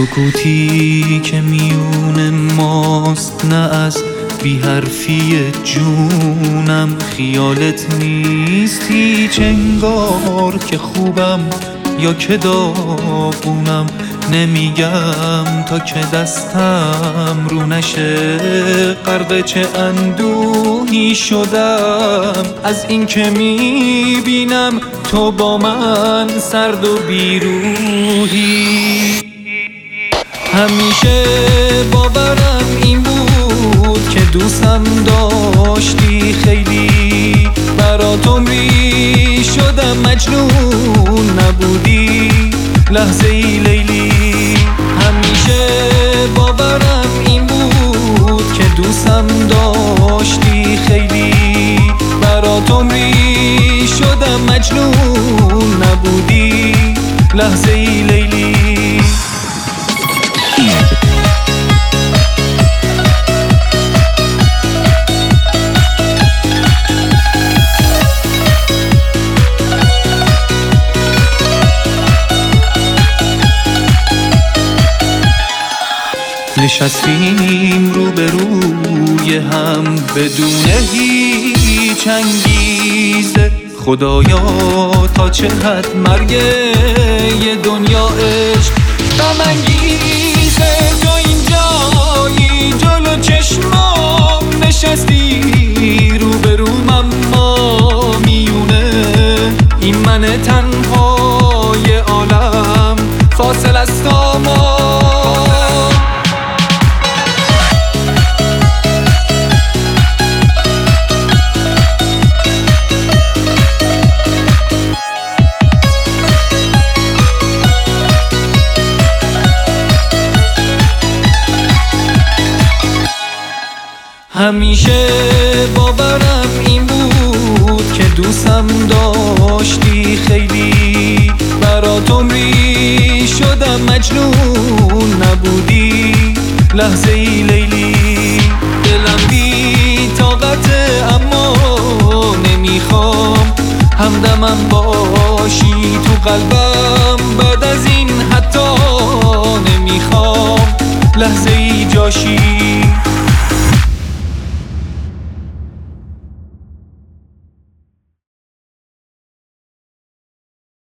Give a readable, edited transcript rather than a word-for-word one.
سکوتی که میون ماست نه از بی حرفی جونم، خیالت نیست هیچ انگار که خوبم یا که داغونم. نمیگم تا که دستم رو نشه غرق چه اندوهی شدم از این که میبینم تو با من سرد و بیروحی. همیشه باورم این بود که دوستم داشتی خیلی، برات عمری شدم مجنون نبودی لحظه ای لیلی. همیشه باورم این بود که دوستم داشتی خیلی، برات عمری شدم مجنون نبودی لحظه ای لیلی. نشستیم روبروی هم بدون هیچ انگیزه، خدایا تا چه حد مرگ یه دنیا عشق غم انگیزه. تو اینجایی جلو چشمام نشستی روبروم، اما میونه این من تنهای عالم فاصل است ما. همیشه باورم این بود که دوستم داشتی خیلی، برات عمری شدم مجنون نبودی لحظه ای لیلی. دلم بی طاقته اما نمیخوام همدمم باشی تو قلبم، بعد از این حتی نمیخوام لحظه ای جاشی.